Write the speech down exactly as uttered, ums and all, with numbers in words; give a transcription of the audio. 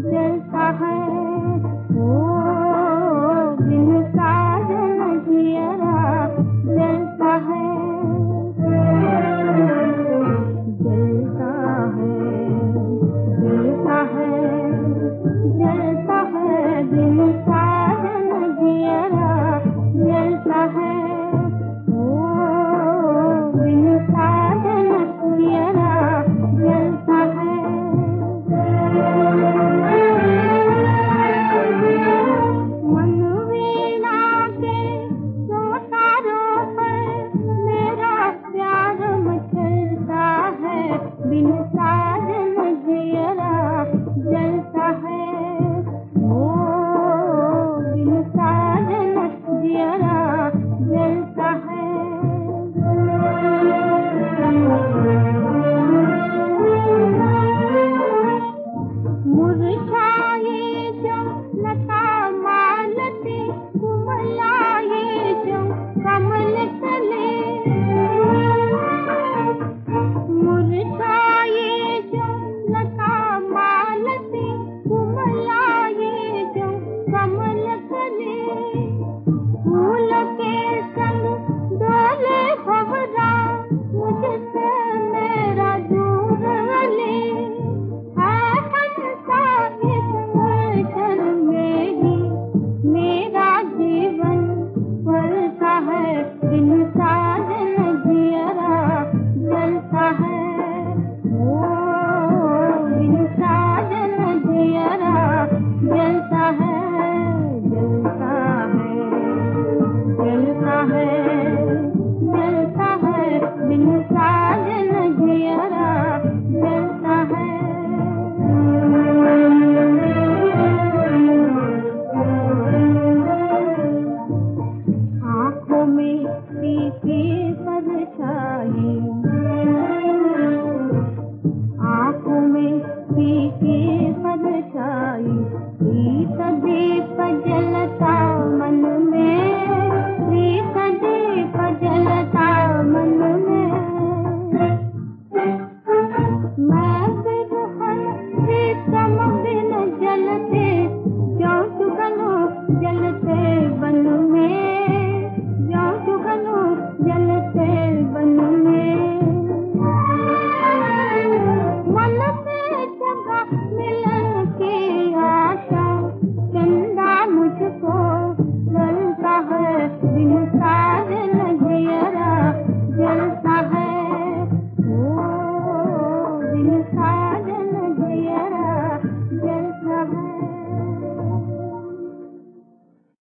जलता है ओ बिन साजन जियरा जलता है जलता है जलता है जलता है बिन साजन जियरा जलता है ओ बिन साजन जियरा जलता है मन वीणा के सोतारों पर मेरा प्यार मचलता है बिन साजन जियरा जलता है ओ बिन साजन जियरा जलता है मुरझाए जो लता मालती कुमलाए जो कमल तले मुरझाए जो लता मालती कुमलाए जो कमल तले फूल के संग डोले भंवरा मुझसे मेरा दूर ले मेरा जीवन पलता है बिन साजन जियरा जलता है ओ बिन साजन जियरा जलता है जलता है जलता है जलता है बिन साजन जियरा जलता है आँखों में पीछे परछाई आँखों में पीछे परछाई